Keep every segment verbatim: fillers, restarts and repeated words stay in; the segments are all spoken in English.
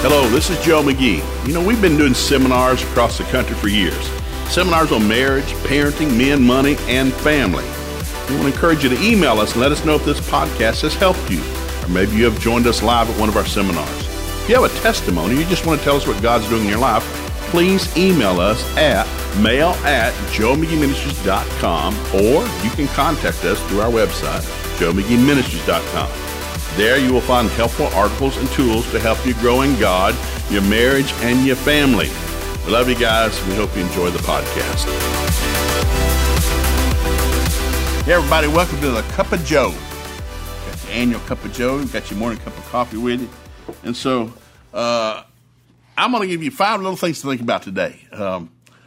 Hello, this is Joe McGee. You know, we've been doing seminars across the country for years. Seminars on marriage, parenting, men, money, and family. We want to encourage you to email us and let us know if this podcast has helped you. Or maybe you have joined us live at one of our seminars. If you have a testimony, you just want to tell us what God's doing in your life, please email us at mail at joe mcgee ministries dot com, or you can contact us through our website, joe mcgee ministries dot com. There you will find helpful articles and tools to help you grow in God, your marriage, and your family. We love you guys. We hope you enjoy the podcast. Hey everybody, welcome to the Cup of Joe. Got your annual Cup of Joe. Got your morning cup of coffee with you. And so uh, I'm going to give you five little things to think about today. Um,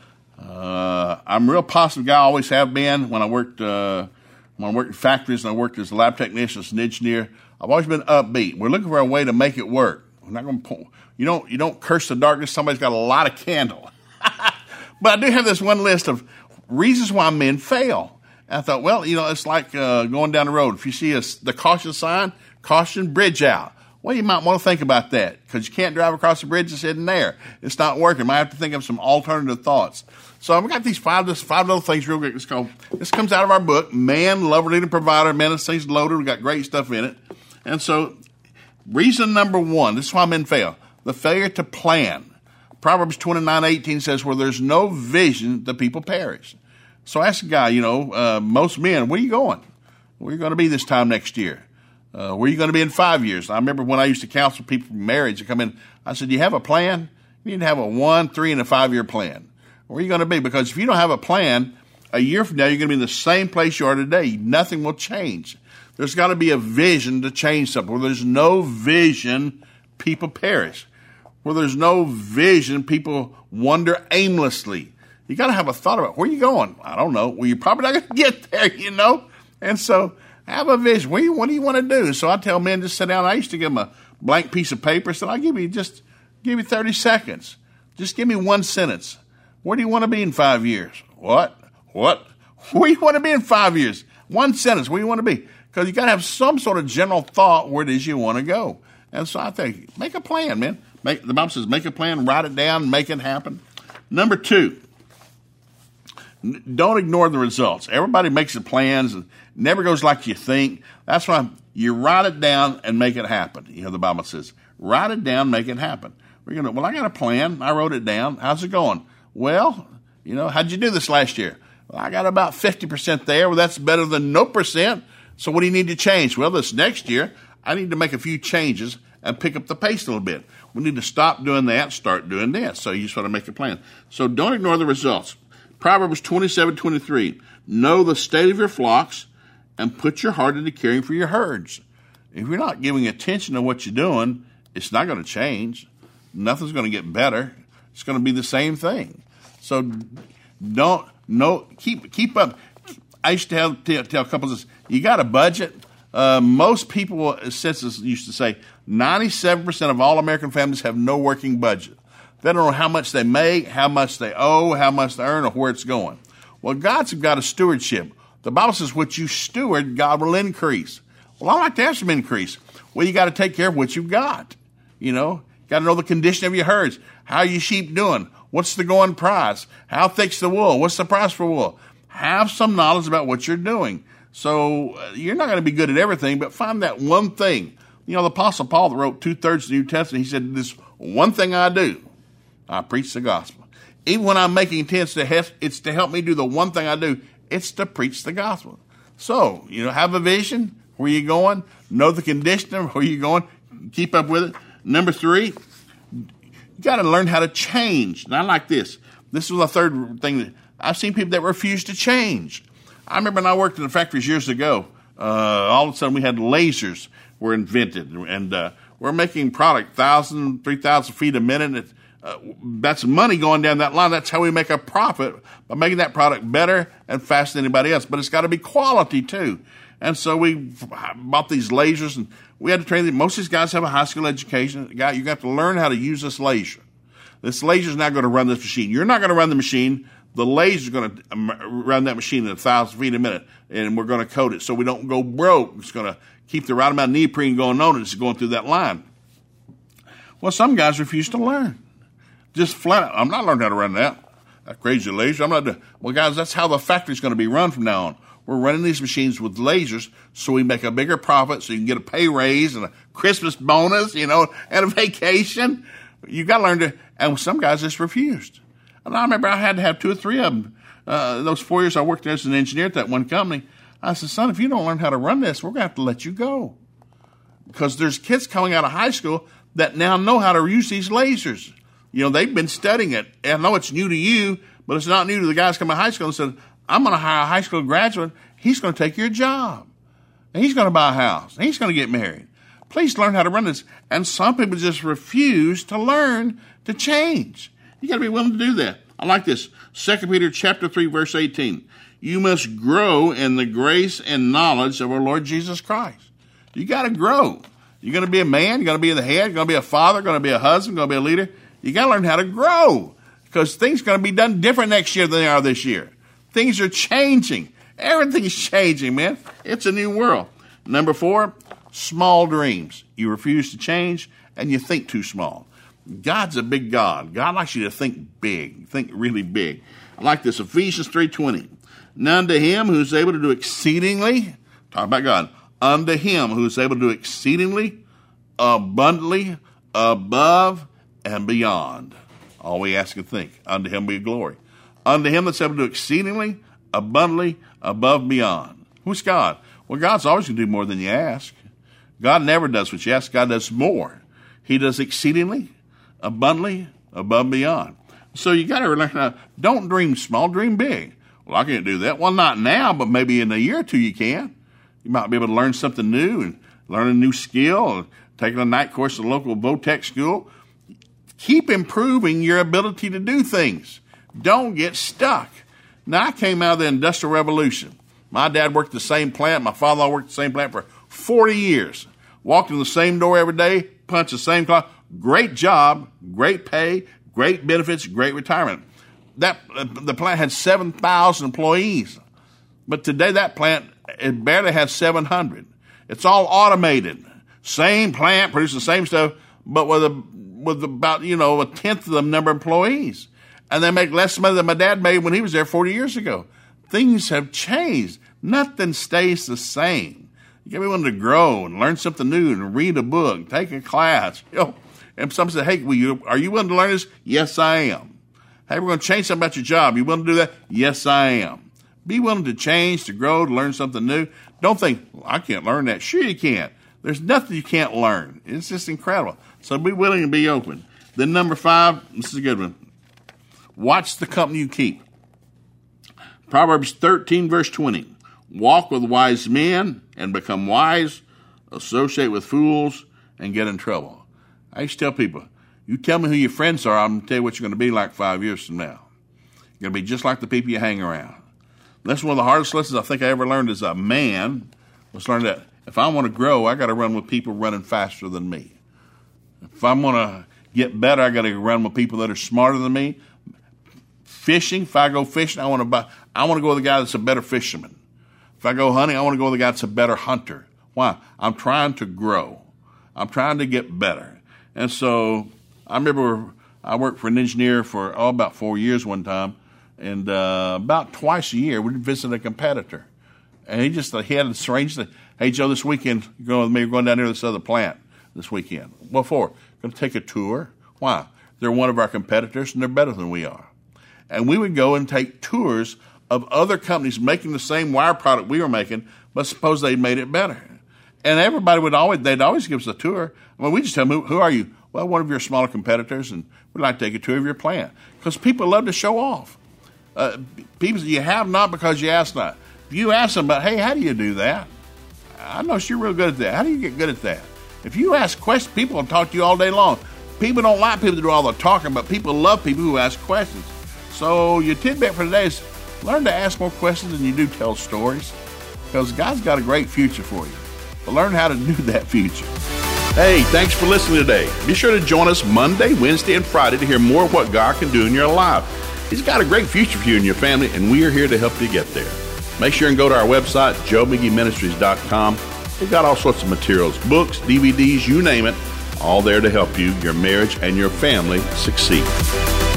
uh, I'm a real positive guy. I always have been. When I worked uh, when I worked in factories and I worked as a lab technician, as an engineer, I've always been upbeat. We're looking for a way to make it work. We're not going to. You don't. You don't curse the darkness. Somebody's got a lot of candle. But I do have this one list of reasons why men fail. And I thought, well, you know, it's like uh, going down the road. If you see a, the caution sign, caution, bridge out. Well, you might want to think about that because you can't drive across the bridge that's hidden there. It's not working. You might have to think of some alternative thoughts. So I've got these five, this five little things real quick. It's called, this comes out of our book, Man, Lover, Leader, Provider, Men and Things Loaded. We've got great stuff in it. And so reason number one, this is why men fail, the failure to plan. Proverbs twenty-nine eighteen says, where there's no vision, the people perish. So I asked a guy, you know, uh, most men, where are you going? Where are you going to be this time next year? Uh, where are you going to be in five years? I remember when I used to counsel people for marriage to come in, I said, do you have a plan? You need to have a one, three, and a five-year plan. Where are you going to be? Because if you don't have a plan, a year from now, you're going to be in the same place you are today. Nothing will change. There's got to be a vision to change something. Where there's no vision, people perish. Where there's no vision, people wander aimlessly. You got to have a thought about where you going. I don't know. Well, you're probably not going to get there, you know. And so have a vision. What do you, what do you want to do? So I tell men, just sit down. I used to give them a blank piece of paper. So I'll give you just give you thirty seconds. Just give me one sentence. Where do you want to be in five years? What? What? Where do you want to be in five years? One sentence. Where do you want to be? Because you got to have some sort of general thought where it is you want to go. And so I think, make a plan, man. Make, the Bible says, make a plan, write it down, make it happen. Number two, n- don't ignore the results. Everybody makes the plans and never goes like you think. That's why you write it down and make it happen. You know, the Bible says, write it down, make it happen. We're gonna. Well, I got a plan. I wrote it down. How's it going? Well, you know, how'd you do this last year? Well, I got about fifty percent there. Well, that's better than no percent. So what do you need to change? Well, this next year, I need to make a few changes and pick up the pace a little bit. We need to stop doing that and start doing this. So you just want to make a plan. So don't ignore the results. Proverbs twenty-seven twenty-three, know the state of your flocks and put your heart into caring for your herds. If you're not giving attention to what you're doing, it's not going to change. Nothing's going to get better. It's going to be the same thing. So don't, no, keep, keep up. I used to tell, tell, tell couples this, you got a budget. Uh, most people, census used to say, ninety-seven percent of all American families have no working budget. They don't know how much they make, how much they owe, how much they earn, or where it's going. Well, God's got a stewardship. The Bible says what you steward, God will increase. Well, I like to have some increase. Well, you got to take care of what you've got. You know, got to know the condition of your herds. How are your sheep doing? What's the going price? How thick's the wool? What's the price for wool? Have some knowledge about what you're doing. So uh, you're not going to be good at everything, but find that one thing. You know, the Apostle Paul that wrote two-thirds of the New Testament, he said, this one thing I do, I preach the gospel. Even when I'm making intents to help, it's to help me do the one thing I do, it's to preach the gospel. So, you know, have a vision. Where you going? Know the condition of where you going. Keep up with it. Number three, you got to learn how to change. And I like this. This is the third thing that I've seen people that refuse to change. I remember when I worked in the factories years ago, uh, all of a sudden we had lasers were invented, and uh, we're making product one thousand, three thousand feet a minute. It, uh, that's money going down that line. That's how we make a profit, by making that product better and faster than anybody else. But it's got to be quality too. And so we bought these lasers, and we had to train them. Most of these guys have a high school education. Guy, you got to learn how to use this laser. This laser is not going to run this machine. You're not going to run the machine. The laser is going to run that machine at one thousand feet a minute, and we're going to coat it so we don't go broke. It's going to keep the right amount of neoprene going on, and it's going through that line. Well, some guys refuse to learn. Just flat out, I'm not learning how to run that. That crazy laser. I'm not doing. Well, guys, that's how the factory's going to be run from now on. We're running these machines with lasers so we make a bigger profit, so you can get a pay raise and a Christmas bonus, you know, and a vacation. You got to learn to. And some guys just refused. And I remember I had to have two or three of them. Uh, those four years I worked there as an engineer at that one company. I said, son, if you don't learn how to run this, we're going to have to let you go. Because there's kids coming out of high school that now know how to use these lasers. You know, they've been studying it. And I know it's new to you, but it's not new to the guys coming out of high school and said, I'm going to hire a high school graduate. He's going to take your job. And he's going to buy a house. And he's going to get married. Please learn how to run this. And some people just refuse to learn to change. You got to be willing to do that. I like this. Second Peter chapter three, verse eighteen. You must grow in the grace and knowledge of our Lord Jesus Christ. You got to grow. You're going to be a man. You're going to be the head. You're going to be a father. Going to be a husband. Going to be a leader. You got to learn how to grow because things are going to be done different next year than they are this year. Things are changing. Everything's changing, man. It's a new world. Number four, small dreams. You refuse to change and you think too small. God's a big God. God likes you to think big, think really big. I like this, Ephesians three twenty. Now unto him who's able to do exceedingly, talk about God, unto him who's able to do exceedingly, abundantly, above, and beyond. All we ask and think, unto him be glory. Unto him that's able to do exceedingly, abundantly, above, and beyond. Who's God? Well, God's always going to do more than you ask. God never does what you ask. God does more. He does exceedingly, abundantly, above, and beyond. So you got to learn how. Don't dream small, dream big. Well, I can't do that. Well, not now, but maybe in a year or two you can. You might be able to learn something new and learn a new skill, or taking a night course at a local Votech school. Keep improving your ability to do things. Don't get stuck. Now, I came out of the Industrial Revolution. My dad worked the same plant. My father worked the same plant for forty years. Walked in the same door every day, punched the same clock. Great job, great pay, great benefits, great retirement. That the plant had seven thousand employees. But today that plant, it barely has seven hundred. It's all automated. Same plant, producing the same stuff, but with a with about, you know, a tenth of the number of employees. And they make less money than my dad made when he was there forty years ago. Things have changed. Nothing stays the same. You got to be willing to grow and learn something new and read a book, take a class. You know, and some say, hey, will you, are you willing to learn this? Yes, I am. Hey, we're going to change something about your job. You willing to do that? Yes, I am. Be willing to change, to grow, to learn something new. Don't think, well, I can't learn that. Sure you can. There's nothing you can't learn. It's just incredible. So be willing to be open. Then number five, this is a good one. Watch the company you keep. Proverbs thirteen, verse twenty. Walk with wise men and become wise. Associate with fools and get in trouble. I used to tell people, you tell me who your friends are, I'm going to tell you what you're going to be like five years from now. You're going to be just like the people you hang around. That's one of the hardest lessons I think I ever learned as a man, was learn that if I want to grow, I got to run with people running faster than me. If I want to get better, I got to run with people that are smarter than me. Fishing, if I go fishing, I want to buy, I want to go with a guy that's a better fisherman. If I go hunting, I want to go with a guy that's a better hunter. Why? I'm trying to grow. I'm trying to get better. And so I remember I worked for an engineer for oh, about four years one time, and uh, about twice a year we'd visit a competitor. And he just he had this arranged that, hey, Joe, this weekend, you're going with me, we're going down here to this other plant this weekend. What for? Going to take a tour. Why? They're one of our competitors, and they're better than we are. And we would go and take tours of other companies making the same wire product we were making, but suppose they made it better. And everybody would always, they'd always give us a tour. I mean, we just tell them, who, who are you? Well, one of your smaller competitors, and we'd like to take a tour of your plant. Because people love to show off. Uh, people, you have not because you ask not. If you ask them about, hey, how do you do that? I know you're real good at that. How do you get good at that? If you ask questions, people will talk to you all day long. People don't like people to do all the talking, but people love people who ask questions. So your tidbit for today is learn to ask more questions than you do tell stories, because God's got a great future for you. But learn how to do that future. Hey, thanks for listening today. Be sure to join us Monday, Wednesday, and Friday to hear more of what God can do in your life. He's got a great future for you and your family, and we are here to help you get there. Make sure and go to our website, joe mcgee ministries dot com. We've got all sorts of materials, books, D V Ds, you name it. all there to help you, your marriage, and your family succeed.